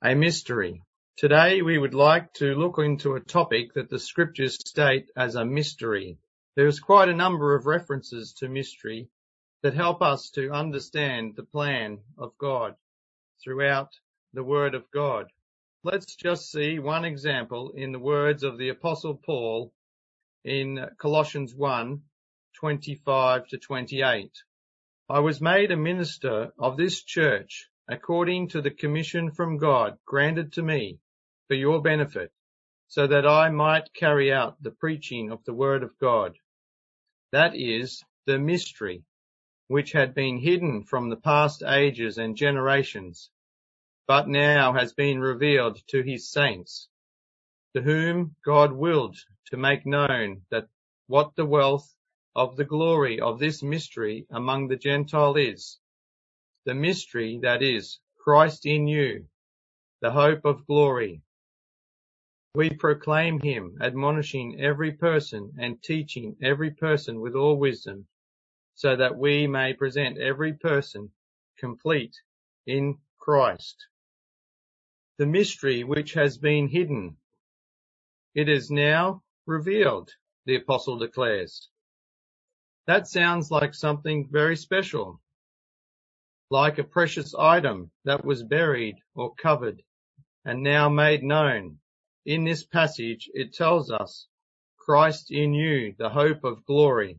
a mystery. Today we would like to look into a topic that the scriptures state as a mystery. There is quite a number of references to mystery that help us to understand the plan of God throughout the Word of God. Let's just see one example in the words of the Apostle Paul in Colossians 1:25 to 28. I was made a minister of this church according to the commission from God granted to me for your benefit, so that I might carry out the preaching of the word of God. That is the mystery which had been hidden from the past ages and generations, but now has been revealed to his saints, to whom God willed to make known that what the wealth of the glory of this mystery among the Gentiles is, the mystery that is Christ in you, the hope of glory. We proclaim him, admonishing every person and teaching every person with all wisdom, so that we may present every person complete in Christ. The mystery which has been hidden, it is now revealed, the apostle declares. That sounds like something very special, like a precious item that was buried or covered and now made known. In this passage, it tells us, Christ in you, the hope of glory.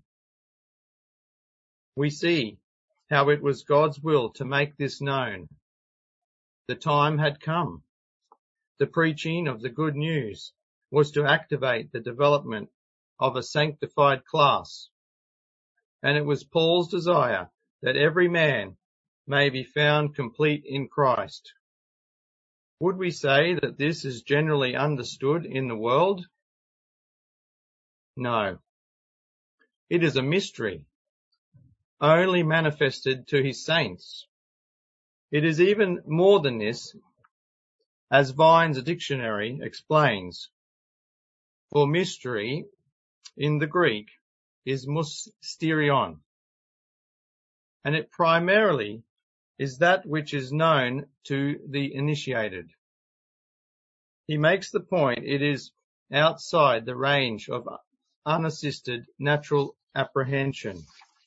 We see how it was God's will to make this known. The time had come. The preaching of the good news was to activate the development of a sanctified class. And it was Paul's desire that every man may be found complete in Christ. Would we say that this is generally understood in the world? No. It is a mystery, only manifested to his saints. It is even more than this, as Vine's dictionary explains. For mystery in the Greek is mysterion, and it primarily is that which is known to the initiated. He makes the point it is outside the range of unassisted natural apprehension.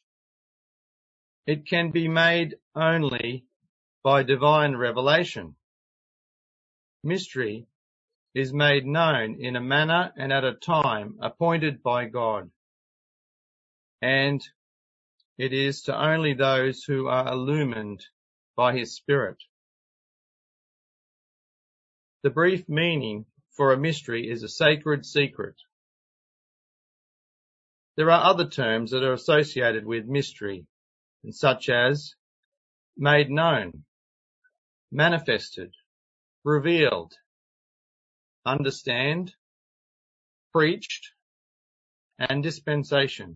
It can be made only by divine revelation. Mystery is made known in a manner and at a time appointed by God, and it is to only those who are illumined by his Spirit. The brief meaning for a mystery is a sacred secret. There are other terms that are associated with mystery, such as made known, manifested, revealed, understand, preached, and dispensation.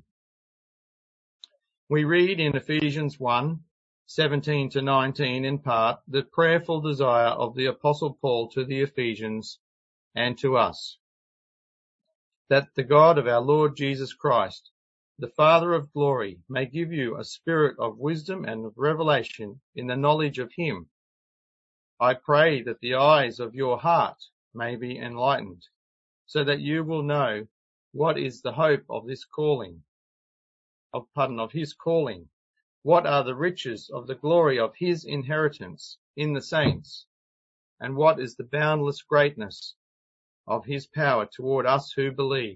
We read in Ephesians 1:17 to 19 in part the prayerful desire of the Apostle Paul to the Ephesians and to us, that the God of our Lord Jesus Christ, the Father of glory, may give you a spirit of wisdom and of revelation in the knowledge of him. I pray that the eyes of your heart may be enlightened, so that you will know what is the hope of his calling, of his calling. What are the riches of the glory of his inheritance in the saints? And what is the boundless greatness of his power toward us who believe?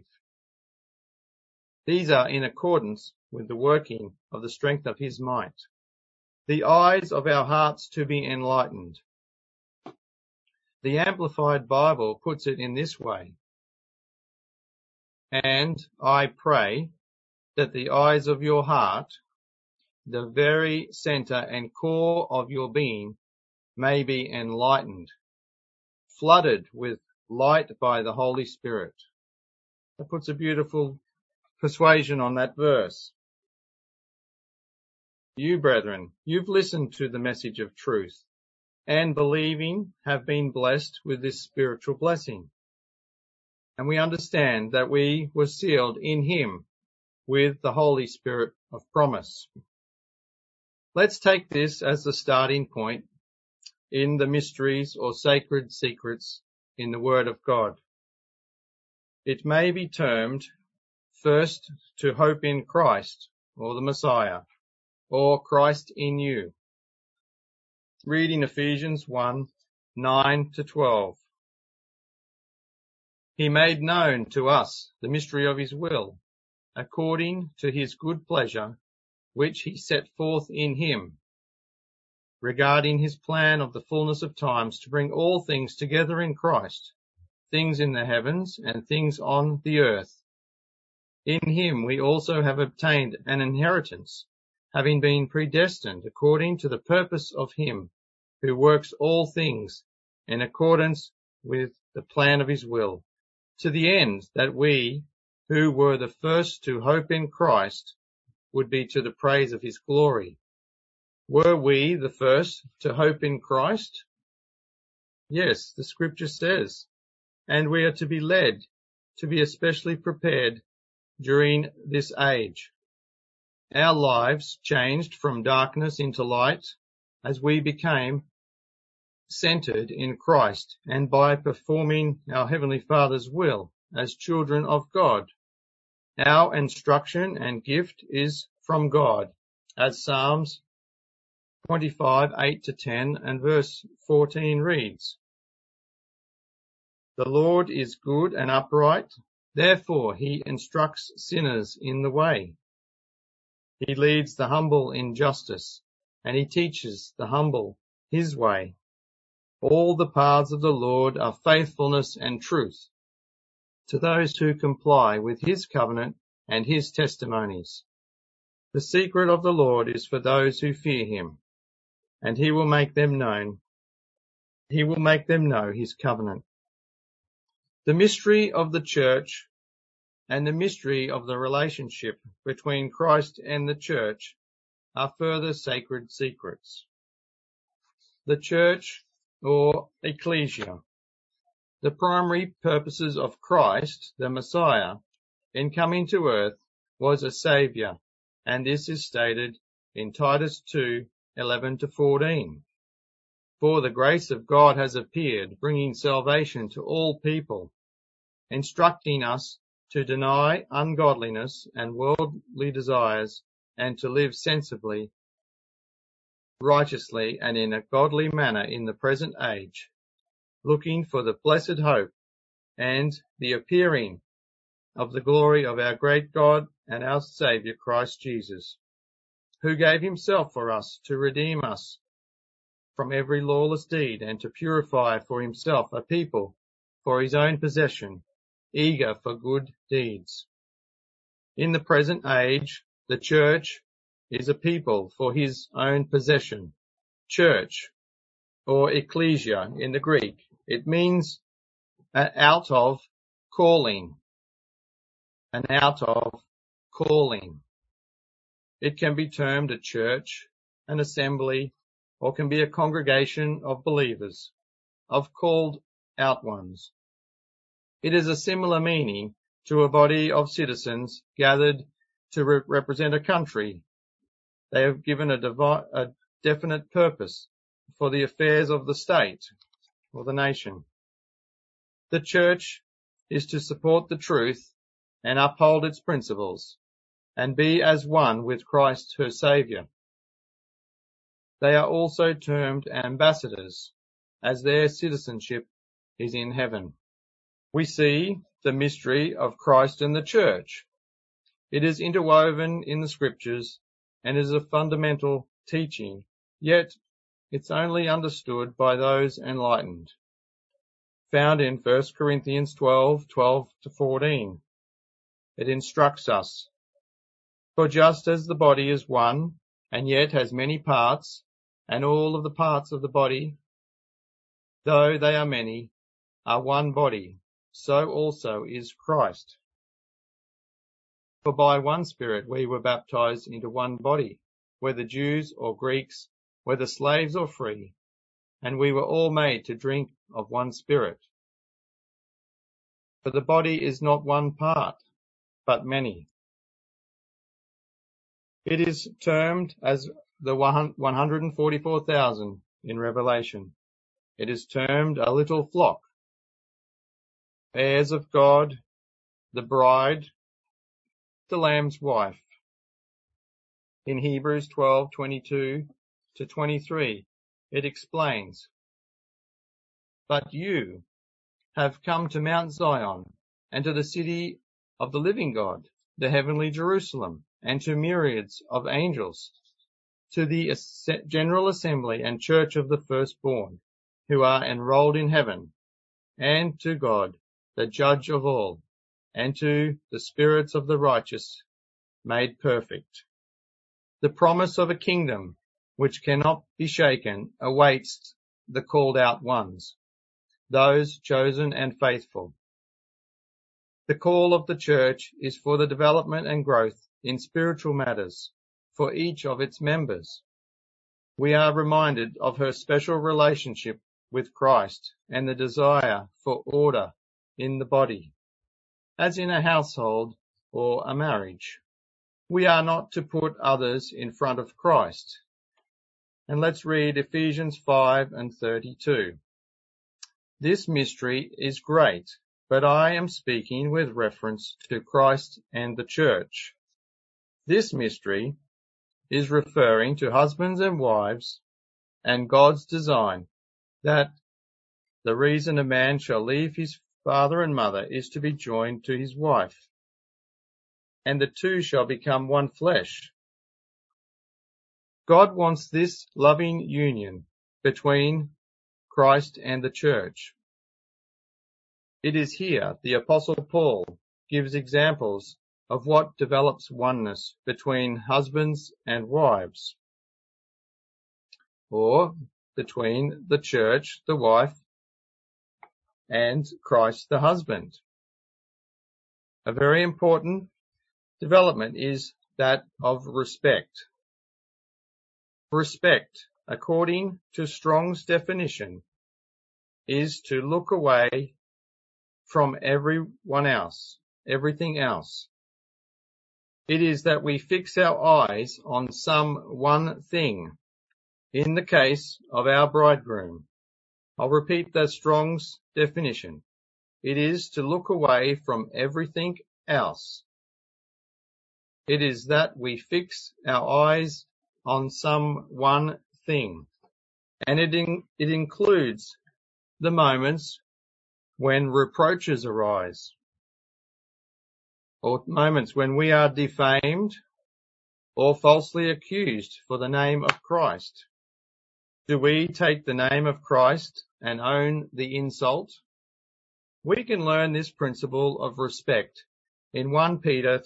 These are in accordance with the working of the strength of his might. The eyes of our hearts to be enlightened. The Amplified Bible puts it in this way. And I pray that the eyes of your heart, the very center and core of your being, may be enlightened, flooded with light by the Holy Spirit. That puts a beautiful persuasion on that verse. You, brethren, you've listened to the message of truth, and believing have been blessed with this spiritual blessing. And we understand that we were sealed in him with the Holy Spirit of promise. Let's take this as the starting point in the mysteries or sacred secrets in the Word of God. It may be termed first to hope in Christ or the Messiah, or Christ in you. Reading Ephesians 1:9-12. He made known to us the mystery of his will, according to his good pleasure, which he set forth in him, regarding his plan of the fullness of times to bring all things together in Christ, things in the heavens and things on the earth. In him we also have obtained an inheritance, having been predestined according to the purpose of him who works all things in accordance with the plan of his will, to the end that we, who were the first to hope in Christ, would be to the praise of his glory. Were we the first to hope in Christ? Yes, the scripture says, and we are to be led to be especially prepared during this age. Our lives changed from darkness into light as we became centered in Christ and by performing our Heavenly Father's will as children of God. Our instruction and gift is from God, as Psalms 25:8-10 and verse 14 reads. The Lord is good and upright, therefore he instructs sinners in the way. He leads the humble in justice, and he teaches the humble his way. All the paths of the Lord are faithfulness and truth to those who comply with his covenant and his testimonies. The secret of the Lord is for those who fear him, and he will make them know his covenant. The mystery of the church and the mystery of the relationship between Christ and the church are further sacred secrets. The church, or ecclesia. The primary purposes of Christ, the Messiah, in coming to earth was a saviour, and this is stated in Titus 2:11-14. For the grace of God has appeared, bringing salvation to all people, instructing us to deny ungodliness and worldly desires, and to live sensibly, righteously, and in a godly manner in the present age, looking for the blessed hope and the appearing of the glory of our great God and our Saviour Christ Jesus, who gave himself for us to redeem us from every lawless deed and to purify for himself a people for his own possession, eager for good deeds. In the present age, the church is a people for his own possession. Church, or ecclesia in the Greek, it means out of calling. An out of calling. It can be termed a church, an assembly, or can be a congregation of believers, of called out ones. It is a similar meaning to a body of citizens gathered to represent a country. They have given a definite purpose for the affairs of the state or the nation. The church is to support the truth and uphold its principles, and be as one with Christ her Saviour. They are also termed ambassadors, as their citizenship is in heaven. We see the mystery of Christ and the church. It is interwoven in the scriptures and is a fundamental teaching, yet it's only understood by those enlightened. Found in 1 Corinthians 12:12-14. It instructs us, for just as the body is one, and yet has many parts, and all of the parts of the body, though they are many, are one body, so also is Christ. For by one Spirit we were baptized into one body, whether Jews or Greeks, whether slaves or free, and we were all made to drink of one Spirit. For the body is not one part, but many. It is termed as the 144,000 in Revelation, It is termed a little flock, heirs of God, the bride, the Lamb's wife. In Hebrews 12:22-23, it explains, "But you have come to Mount Zion, and to the city of the living God, the heavenly Jerusalem, and to myriads of angels, to the general assembly and church of the firstborn, who are enrolled in heaven, and to God, the judge of all, and to the spirits of the righteous made perfect." The promise of a kingdom which cannot be shaken awaits the called out ones, those chosen and faithful. The call of the church is for the development and growth in spiritual matters for each of its members. We are reminded of her special relationship with Christ and the desire for order in the body, as in a household or a marriage. We are not to put others in front of Christ. And let's read Ephesians 5:32. "This mystery is great, but I am speaking with reference to Christ and the church." This mystery is referring to husbands and wives and God's design that the reason a man shall leave his father and mother is to be joined to his wife, and the two shall become one flesh. God wants this loving union between Christ and the church. It is here the Apostle Paul gives examples of what develops oneness between husbands and wives, or between the church, the wife, and Christ, the husband. A very important development is that of respect. Respect, according to Strong's definition, is to look away from everything else. It is that we fix our eyes on some one thing. In the case of our bridegroom, I'll repeat that Strong's definition. It is to look away from everything else. It is that we fix our eyes on some one thing, and it includes the moments when reproaches arise, or moments when we are defamed or falsely accused for the name of Christ. Do we take the name of Christ and own the insult? We can learn this principle of respect in 1 Peter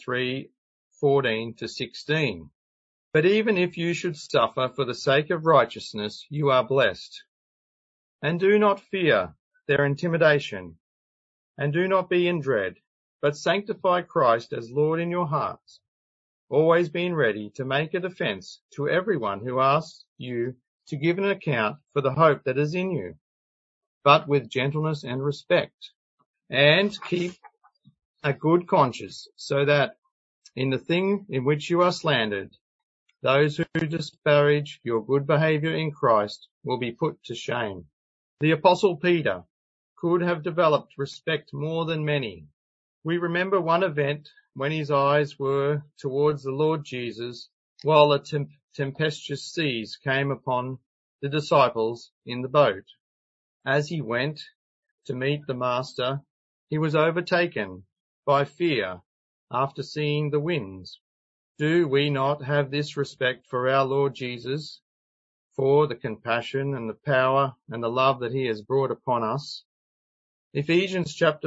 3:14-16. "But even if you should suffer for the sake of righteousness, you are blessed. And do not fear their intimidation, and do not be in dread, but sanctify Christ as Lord in your hearts, always being ready to make a defense to everyone who asks you to give an account for the hope that is in you, but with gentleness and respect. And keep a good conscience, so that in the thing in which you are slandered, those who disparage your good behavior in Christ will be put to shame." The Apostle Peter could have developed respect more than many. We remember one event when his eyes were towards the Lord Jesus while the tempestuous seas came upon the disciples in the boat. As he went to meet the Master, he was overtaken by fear after seeing the winds. Do we not have this respect for our Lord Jesus, for the compassion and the power and the love that he has brought upon us? Ephesians chapter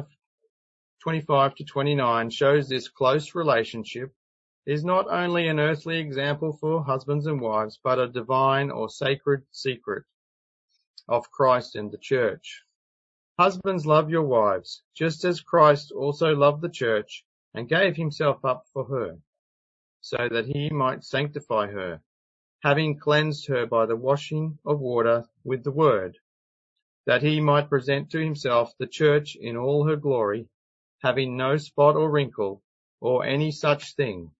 5:25-29 shows this close relationship is not only an earthly example for husbands and wives, but a divine or sacred secret of Christ and the church. Husbands, love your wives, just as Christ also loved the church and gave himself up for her, so that he might sanctify her, having cleansed her by the washing of water with the word, that he might present to himself the church in all her glory, having no spot or wrinkle or any such thing,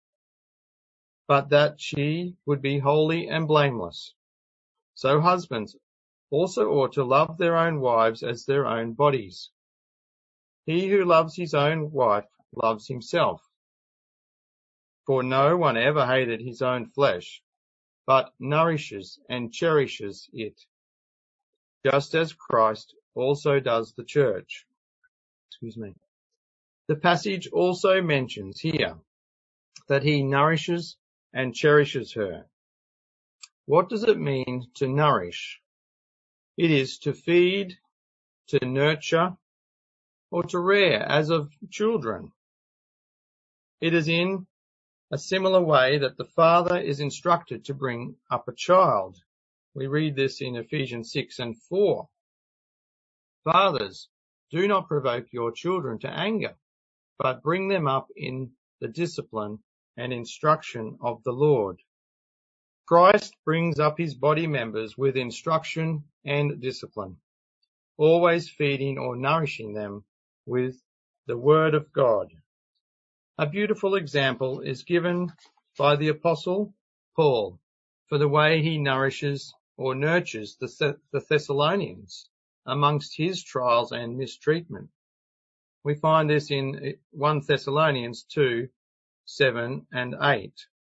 but that she would be holy and blameless. So husbands also ought to love their own wives as their own bodies. He who loves his own wife loves himself. For no one ever hated his own flesh, but nourishes and cherishes it, just as Christ also does the church. The passage also mentions here that he nourishes and cherishes her. What does it mean to nourish? It is to feed, to nurture, or to rear as of children. It is in a similar way that the father is instructed to bring up a child. We read this in Ephesians 6:4. Fathers, do not provoke your children to anger, but bring them up in the discipline and instruction of the Lord. Christ brings up his body members with instruction and discipline, always feeding or nourishing them with the Word of God. A beautiful example is given by the Apostle Paul for the way he nourishes or nurtures the Thessalonians amongst his trials and mistreatment. We find this in 1 Thessalonians 2:7 and 8.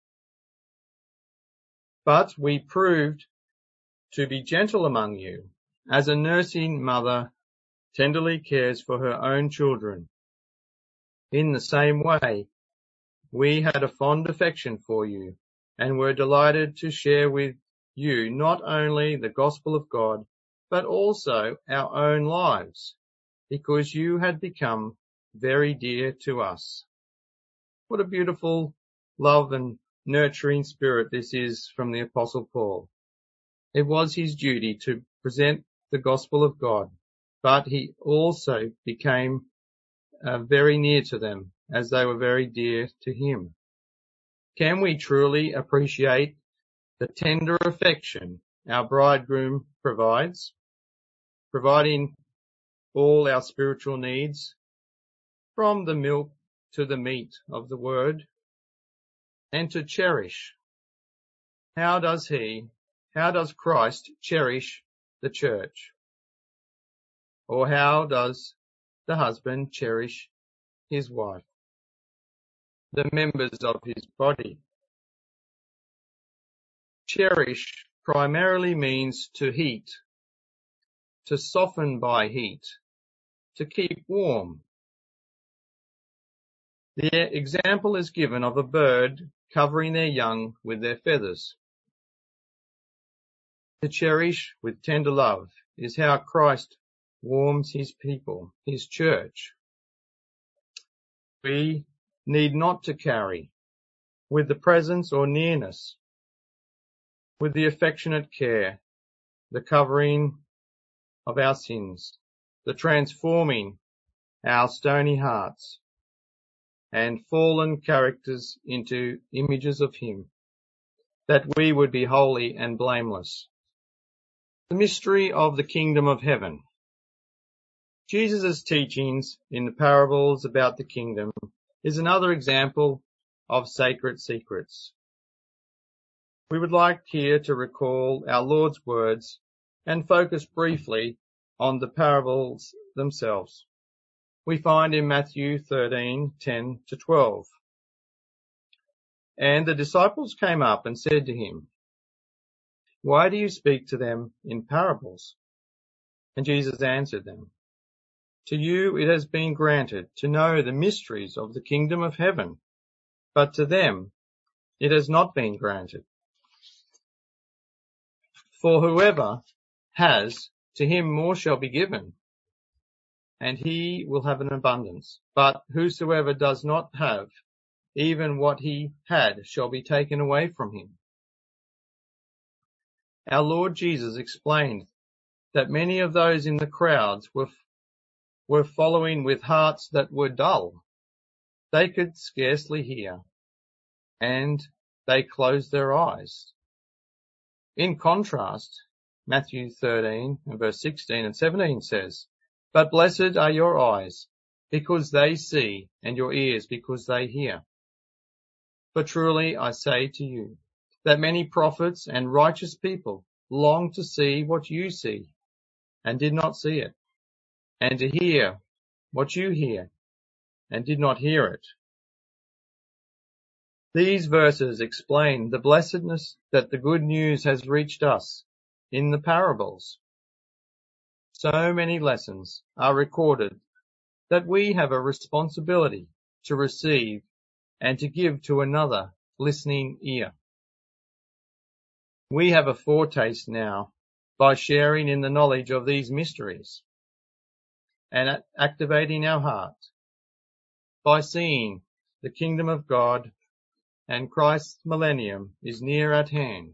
But we proved to be gentle among you, as a nursing mother tenderly cares for her own children. In the same way, we had a fond affection for you, and were delighted to share with you not only the gospel of God, but also our own lives, because you had become very dear to us. What a beautiful love and nurturing spirit this is from the Apostle Paul. It was his duty to present the gospel of God, but he also became very near to them, as they were very dear to him. Can we truly appreciate the tender affection our bridegroom provides, providing all our spiritual needs, from the milk to the meat of the word, and to cherish? How does Christ cherish the church? Or how does the husband cherish his wife, the members of his body? Cherish primarily means to heat, to soften by heat, to keep warm. The example is given of a bird covering their young with their feathers. To cherish with tender love is how Christ warms his people, his church. We need not to carry with the presence or nearness, with the affectionate care, the covering of our sins, the transforming our stony hearts and fallen characters into images of him, that we would be holy and blameless. The mystery of the kingdom of heaven. Jesus' teachings in the parables about the kingdom is another example of sacred secrets. We would like here to recall our Lord's words and focus briefly on the parables themselves. We find in Matthew 13:10-12. And the disciples came up and said to him, "Why do you speak to them in parables?" And Jesus answered them, "To you it has been granted to know the mysteries of the kingdom of heaven, but to them it has not been granted. For whoever has, to him more shall be given, and he will have an abundance. But whosoever does not have, even what he had shall be taken away from him." Our Lord Jesus explained that many of those in the crowds were following with hearts that were dull. They could scarcely hear, and they closed their eyes. In contrast, Matthew 13 and verse 16 and 17 says, "But blessed are your eyes, because they see, and your ears, because they hear. For truly I say to you, that many prophets and righteous people long to see what you see, and did not see it, and to hear what you hear, and did not hear it. These verses explain the blessedness that the good news has reached us in the parables. So many lessons are recorded that we have a responsibility to receive and to give to another listening ear. We have a foretaste now by sharing in the knowledge of these mysteries and activating our heart by seeing the kingdom of God and Christ's millennium is near at hand.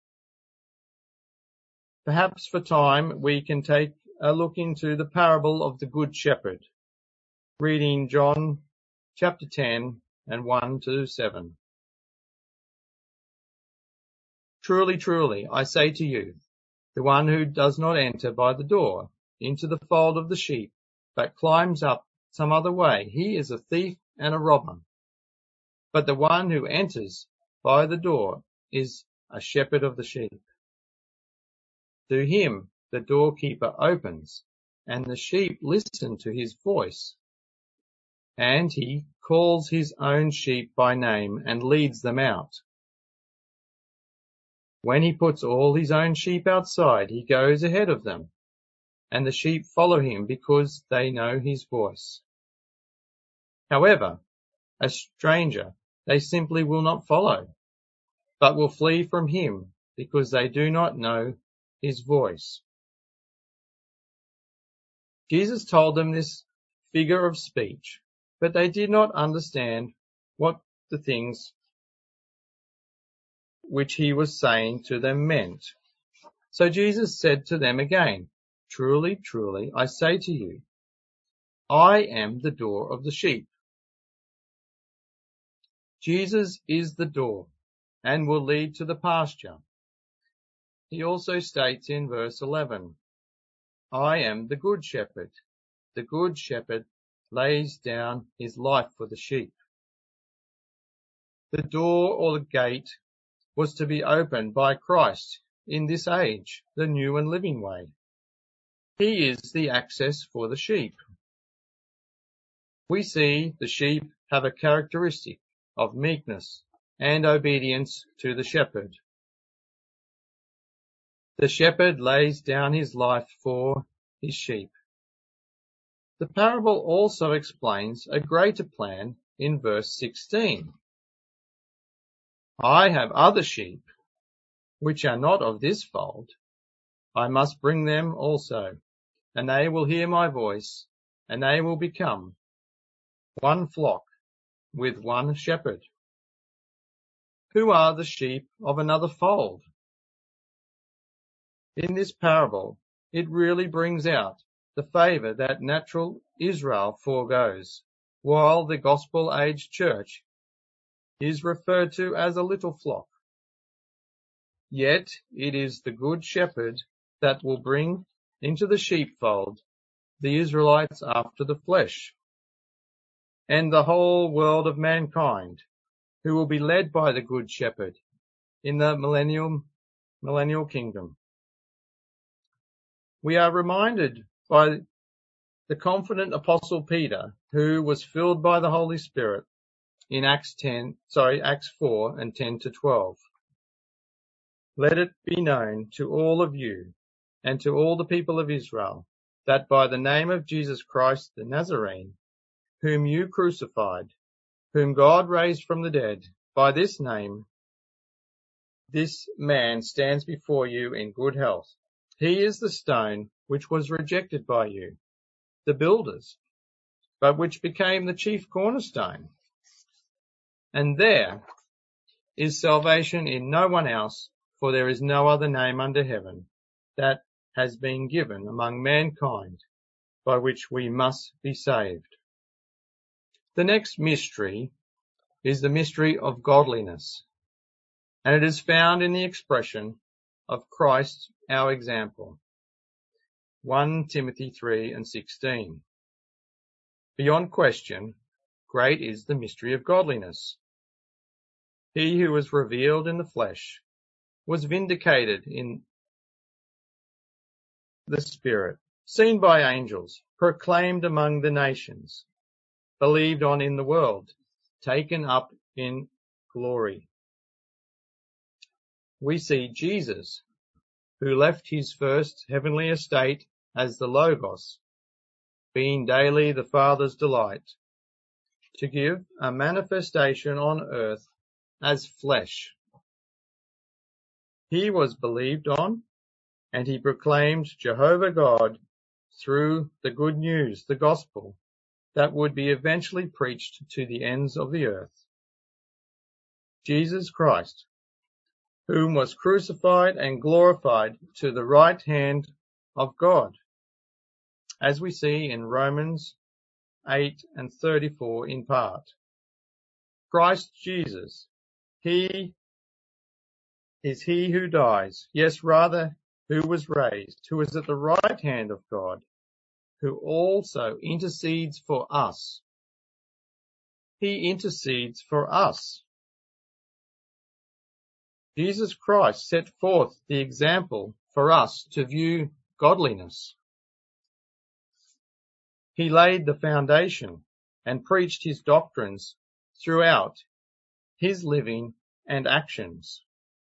Perhaps for time we can take a look into the parable of the Good Shepherd, reading John chapter 10 and 1 to 7. Truly, truly, I say to you, the one who does not enter by the door into the fold of the sheep, but climbs up some other way, he is a thief and a robber. But the one who enters by the door is a shepherd of the sheep. To him the doorkeeper opens, and the sheep listen to his voice. And he calls his own sheep by name and leads them out. When he puts all his own sheep outside, he goes ahead of them, and the sheep follow him because they know his voice. However, a stranger they simply will not follow, but will flee from him because they do not know his voice. Jesus told them this figure of speech, but they did not understand what the things which he was saying to them meant. So Jesus said to them again, Truly, truly, I say to you, I am the door of the sheep. Jesus is the door and will lead to the pasture. He also states in verse 11, I am the good shepherd. The good shepherd lays down his life for the sheep. The door or the gate was to be opened by Christ in this age, the new and living way. He is the access for the sheep. We see the sheep have a characteristic of meekness and obedience to the shepherd. The shepherd lays down his life for his sheep. The parable also explains a greater plan in verse 16. I have other sheep which are not of this fold. I must bring them also, and they will hear my voice, and they will become one flock with one shepherd. Who are the sheep of another fold? In this parable, it really brings out the favour that natural Israel forgoes, while the gospel-age church is referred to as a little flock. Yet it is the good shepherd that will bring into the sheepfold the Israelites after the flesh, and the whole world of mankind, who will be led by the good shepherd in the millennial kingdom. We are reminded by the confident apostle Peter, who was filled by the Holy Spirit in Acts 4 and 10 to 12. Let it be known to all of you and to all the people of Israel that by the name of Jesus Christ the Nazarene, whom you crucified, whom God raised from the dead, by this name, this man stands before you in good health. He is the stone which was rejected by you, the builders, but which became the chief cornerstone. And there is salvation in no one else, for there is no other name under heaven that has been given among mankind by which we must be saved. The next mystery is the mystery of godliness, and it is found in the expression of Christ, our example. 1 Timothy 3 and 16. Beyond question, great is the mystery of godliness. He who was revealed in the flesh was vindicated in the Spirit, seen by angels, proclaimed among the nations, believed on in the world, taken up in glory. We see Jesus, who left his first heavenly estate as the Logos, being daily the Father's delight, to give a manifestation on earth as flesh. He was believed on, and he proclaimed Jehovah God through the good news, the gospel, that would be eventually preached to the ends of the earth. Jesus Christ, whom was crucified and glorified to the right hand of God, as we see in Romans 8 and 34 in part. Christ Jesus, he is he who dies, yes, rather, who was raised, who is at the right hand of God, who also intercedes for us. He intercedes for us. Jesus Christ set forth the example for us to view godliness. He laid the foundation and preached his doctrines throughout his living and actions.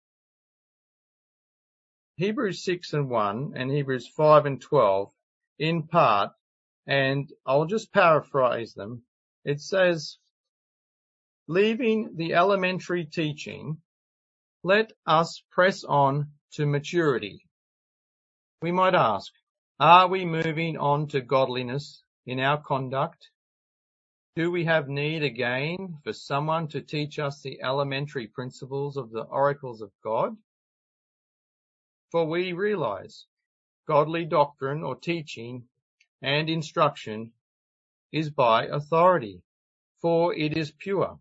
Hebrews 6 and 1 and Hebrews 5 and 12 in part, and I'll just paraphrase them. It says, leaving the elementary teaching, let us press on to maturity. We might ask, are we moving on to godliness in our conduct? Do we have need again for someone to teach us the elementary principles of the oracles of God? For we realize godly doctrine or teaching and instruction is by authority, for it is pure.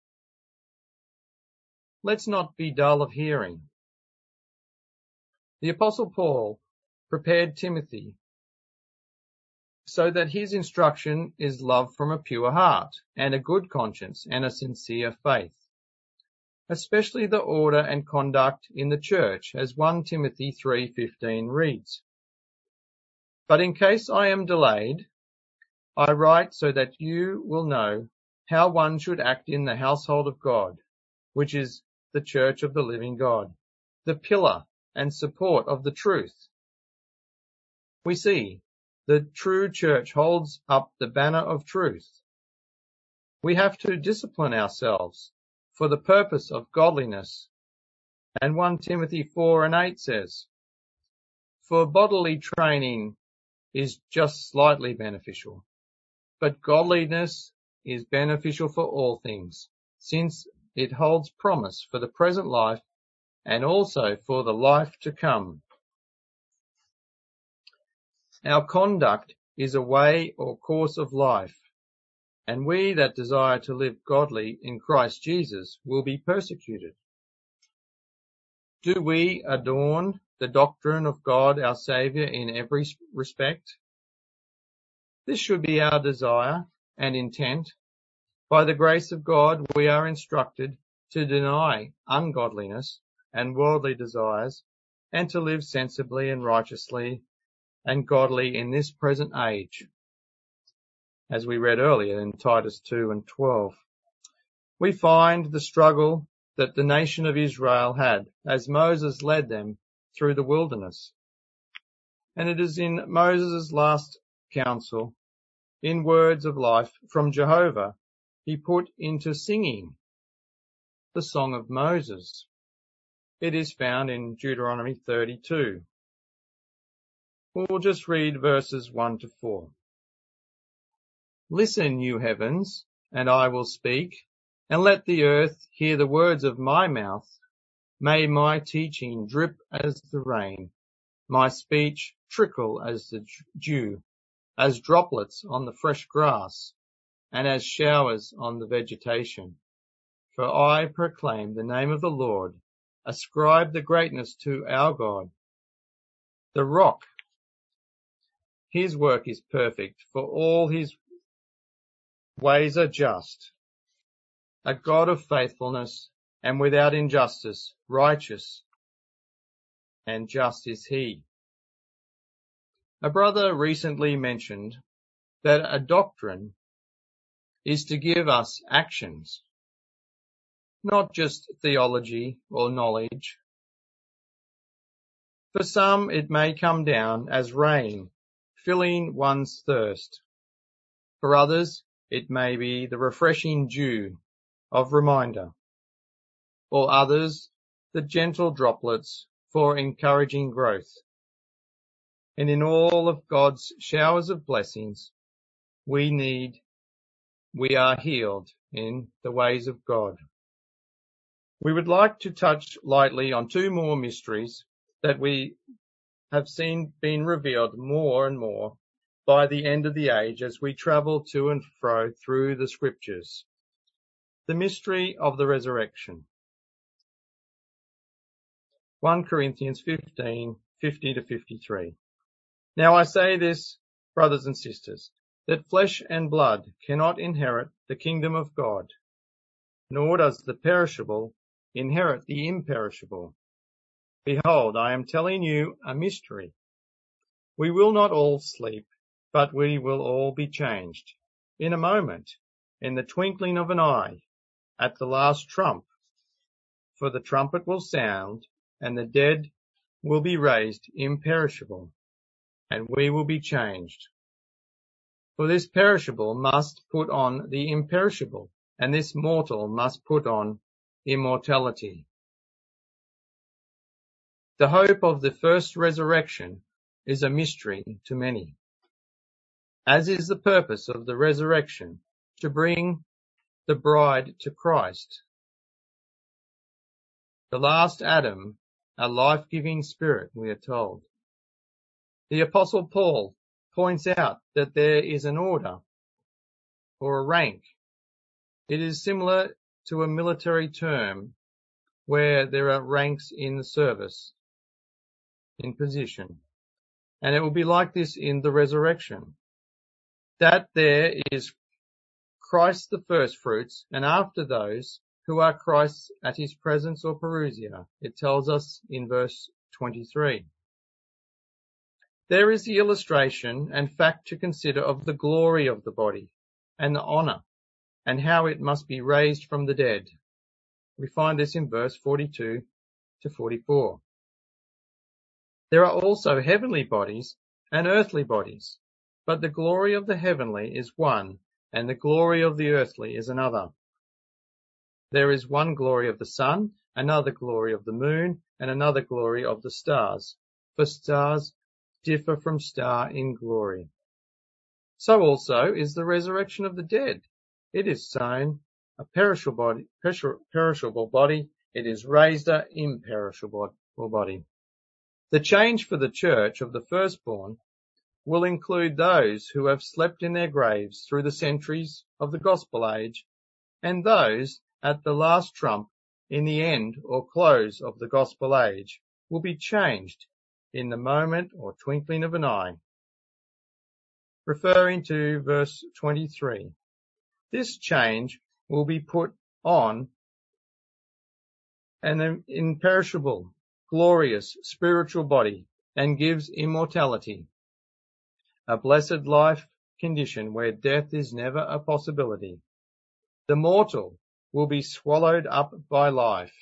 Let's not be dull of hearing. The Apostle Paul prepared Timothy so that his instruction is love from a pure heart and a good conscience and a sincere faith, especially the order and conduct in the church, as 1 Timothy 3:15 reads. But in case I am delayed, I write so that you will know how one should act in the household of God, which is the church of the living God, the pillar and support of the truth. We see the true church holds up the banner of truth. We have to discipline ourselves for the purpose of godliness. And 1 Timothy 4 and 8 says, for bodily training is just slightly beneficial, but godliness is beneficial for all things, since it holds promise for the present life and also for the life to come. Our conduct is a way or course of life, and we that desire to live godly in Christ Jesus will be persecuted. Do we adorn the doctrine of God our Saviour in every respect? This should be our desire and intent. By the grace of God, we are instructed to deny ungodliness and worldly desires and to live sensibly and righteously and godly in this present age, as we read earlier in Titus 2 and 12. We find the struggle that the nation of Israel had as Moses led them through the wilderness. And it is in Moses' last counsel, in words of life from Jehovah, he put into singing the song of Moses. It is found in Deuteronomy 32. We'll just read verses 1 to 4. Listen, you heavens, and I will speak, and let the earth hear the words of my mouth. May my teaching drip as the rain, my speech trickle as the dew, as droplets on the fresh grass, and as showers on the vegetation. For I proclaim the name of the Lord, ascribe the greatness to our God. The rock, his work is perfect, for all his ways are just. A God of faithfulness and without injustice, righteous and just is he. A brother recently mentioned that a doctrine is to give us actions, not just theology or knowledge. For some, it may come down as rain, filling one's thirst. For others, it may be the refreshing dew of reminder, or others, the gentle droplets for encouraging growth. And in all of God's showers of blessings, we are healed in the ways of God. We would like to touch lightly on two more mysteries that we have seen being revealed more and more by the end of the age as we travel to and fro through the scriptures. The mystery of the resurrection. 1 Corinthians 15, 50-53. Now I say this, brothers and sisters, that flesh and blood cannot inherit the kingdom of God, nor does the perishable inherit the imperishable. Behold, I am telling you a mystery. We will not all sleep, but we will all be changed. In a moment, in the twinkling of an eye, at the last trump. For the trumpet will sound, and the dead will be raised imperishable, and we will be changed. For this perishable must put on the imperishable, and this mortal must put on immortality. The hope of the first resurrection is a mystery to many, as is the purpose of the resurrection, to bring the bride to Christ. The last Adam, a life-giving spirit, we are told. The Apostle Paul points out that there is an order or a rank. It is similar to a military term where there are ranks in the service, in position. And it will be like this in the resurrection, that there is Christ the first fruits, and after those who are Christ's at his presence or parousia. It tells us in verse 23. There is the illustration and fact to consider of the glory of the body and the honour, and how it must be raised from the dead. We find this in verse 42 to 44. There are also heavenly bodies and earthly bodies, but the glory of the heavenly is one, and the glory of the earthly is another. There is one glory of the sun, another glory of the moon, and another glory of the stars. For stars differ from star in glory. So also is the resurrection of the dead. It is sown a perishable body, it is raised a imperishable body. The change for the church of the firstborn will include those who have slept in their graves through the centuries of the gospel age, and those at the last trump in the end or close of the gospel age will be changed in the moment or twinkling of an eye. Referring to verse 23, this change will be put on an imperishable, glorious spiritual body and gives immortality, a blessed life condition where death is never a possibility. The mortal will be swallowed up by life.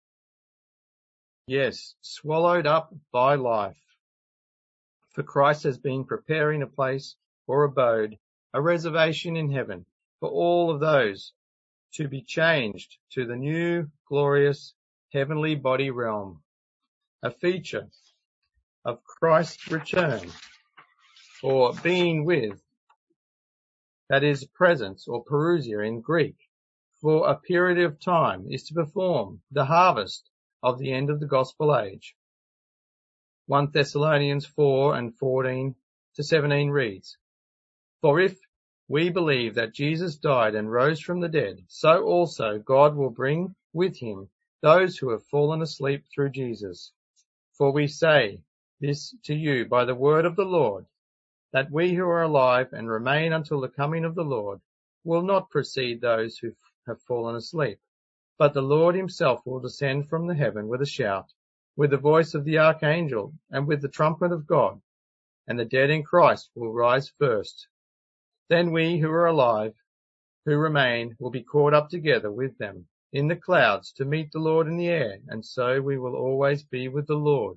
Yes, swallowed up by life. For Christ has been preparing a place or abode, a reservation in heaven for all of those to be changed to the new, glorious, heavenly body realm, a feature of Christ's return, or being with, that is presence or parousia in Greek, for a period of time is to perform the harvest of the end of the gospel age. 1 Thessalonians 4 and 14 to 17 reads, For if we believe that Jesus died and rose from the dead, so also God will bring with him those who have fallen asleep through Jesus. For we say this to you by the word of the Lord, that we who are alive and remain until the coming of the Lord will not precede those who have fallen asleep. But the Lord himself will descend from the heaven with a shout, with the voice of the archangel, and with the trumpet of God, and the dead in Christ will rise first. Then we who are alive, who remain, will be caught up together with them in the clouds to meet the Lord in the air, and so we will always be with the Lord.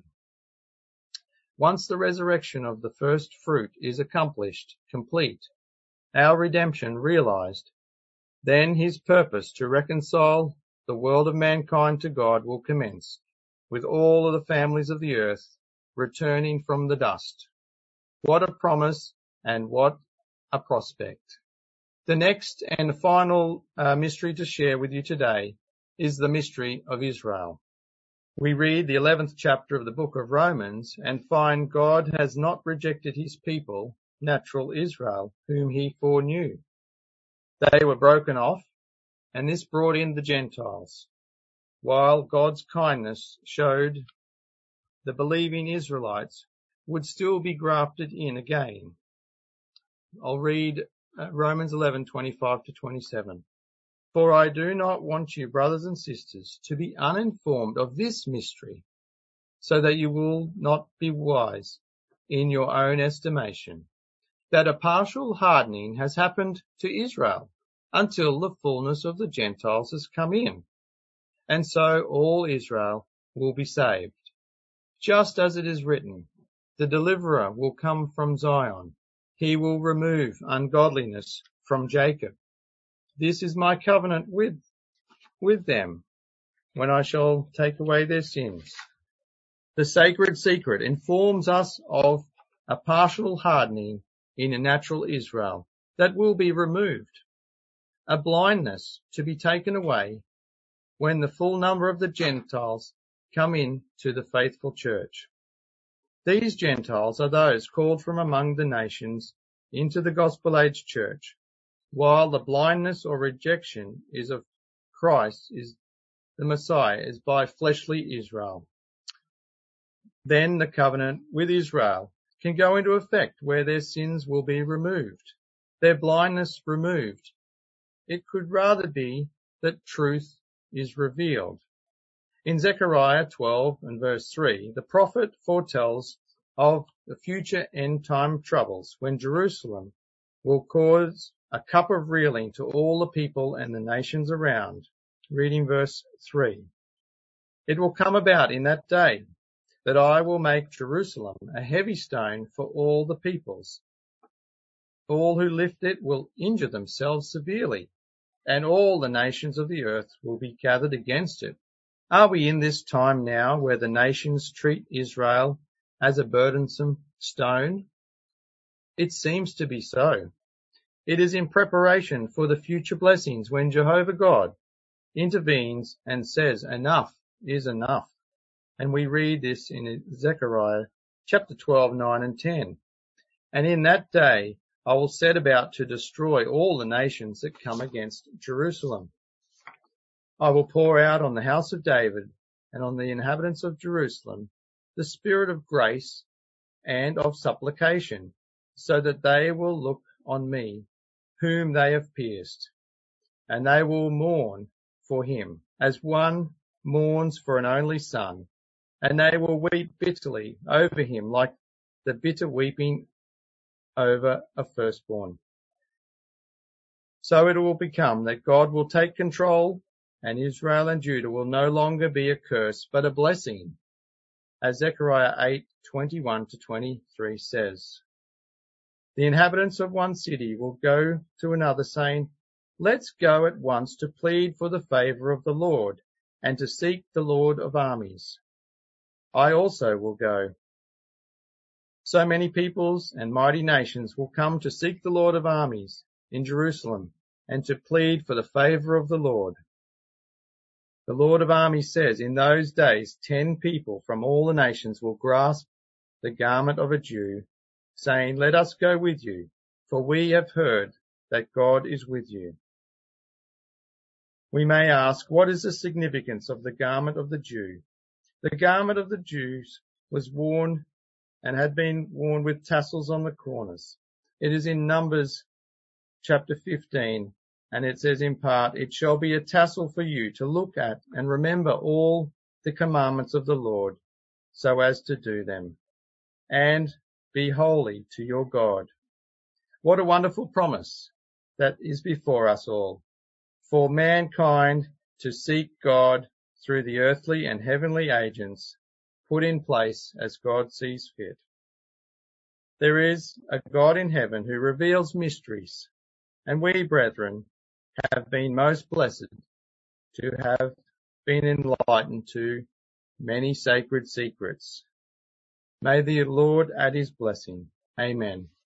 Once the resurrection of the first fruit is accomplished, complete, our redemption realized, then his purpose to reconcile the world of mankind to God will commence, with all of the families of the earth returning from the dust. What a promise and what a prospect. The next and final mystery to share with you today is the mystery of Israel. We read the 11th chapter of the book of Romans and find God has not rejected his people, natural Israel, whom he foreknew. They were broken off, and this brought in the Gentiles, while God's kindness showed the believing Israelites would still be grafted in again. I'll read Romans 11:25-27. For I do not want you, brothers and sisters, to be uninformed of this mystery, so that you will not be wise in your own estimation, that a partial hardening has happened to Israel until the fullness of the Gentiles has come in, and so all Israel will be saved. Just as it is written, the deliverer will come from Zion. He will remove ungodliness from Jacob. This is my covenant with them when I shall take away their sins. The sacred secret informs us of a partial hardening in a natural Israel that will be removed, a blindness to be taken away when the full number of the Gentiles come in to the faithful church. These Gentiles are those called from among the nations into the gospel age church, while the blindness or rejection is of Christ, is the Messiah, is by fleshly Israel. Then the covenant with Israel can go into effect where their sins will be removed, their blindness removed. It could rather be that truth is revealed. In Zechariah 12 and verse 3, the prophet foretells of the future end-time troubles when Jerusalem will cause a cup of reeling to all the people and the nations around. Reading verse 3. It will come about in that day that I will make Jerusalem a heavy stone for all the peoples. All who lift it will injure themselves severely, and all the nations of the earth will be gathered against it. Are we in this time now where the nations treat Israel as a burdensome stone? It seems to be so. It is in preparation for the future blessings when Jehovah God intervenes and says, enough is enough. And we read this in Zechariah chapter 12, 9 and 10. And in that day I will set about to destroy all the nations that come against Jerusalem. I will pour out on the house of David and on the inhabitants of Jerusalem the spirit of grace and of supplication, so that they will look on me, whom they have pierced, and they will mourn for him, as one mourns for an only son, and they will weep bitterly over him like the bitter weeping over a firstborn. So it will become that God will take control, and Israel and Judah will no longer be a curse, but a blessing, as Zechariah 8:21-23 says. The inhabitants of one city will go to another, saying, let's go at once to plead for the favor of the Lord and to seek the Lord of armies. I also will go. So many peoples and mighty nations will come to seek the Lord of armies in Jerusalem and to plead for the favor of the Lord. The Lord of armies says, in those days 10 people from all the nations will grasp the garment of a Jew, saying, let us go with you, for we have heard that God is with you. We may ask, what is the significance of the garment of the Jew? The garment of the Jews was worn and had been worn with tassels on the corners. It is in Numbers chapter 15, and it says in part, it shall be a tassel for you to look at and remember all the commandments of the Lord, so as to do them. And be holy to your God. What a wonderful promise that is before us all, for mankind to seek God through the earthly and heavenly agents put in place as God sees fit. There is a God in heaven who reveals mysteries, and we, brethren, have been most blessed to have been enlightened to many sacred secrets. May the Lord add his blessing. Amen.